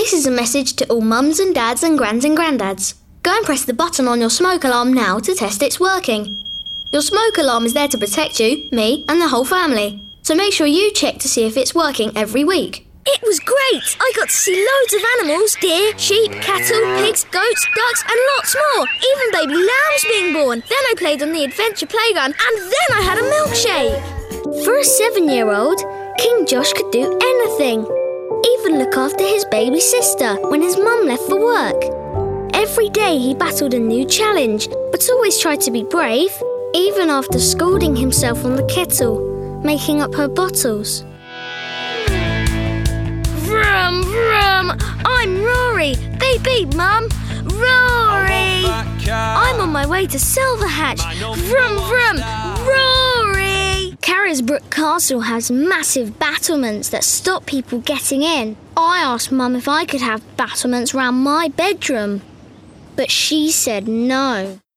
This is a message to all mums and dads and grands and granddads. Go and press the button on your smoke alarm now to test it's working. Your smoke alarm is there to protect you, me and the whole family. So make sure you check to see if it's working every week. It was great! I got to see loads of animals. Deer, sheep, cattle, pigs, goats, ducks and lots more. Even baby lambs being born. Then I played on the adventure playground and then I had a milkshake. For a 7-year-old, King Josh could do anything. Even look after his baby sister when his mum left for work. Every day he battled a new challenge, but always tried to be brave, even after scalding himself on the kettle, making up her bottles. Vroom, vroom! I'm Rory! Beep, beep, Mum! Rory! I'm on my way to Silverhatch! Vroom, vroom! Rory! Carisbrooke Castle has massive battlements that stop people getting in. I asked Mum if I could have battlements round my bedroom, but she said no.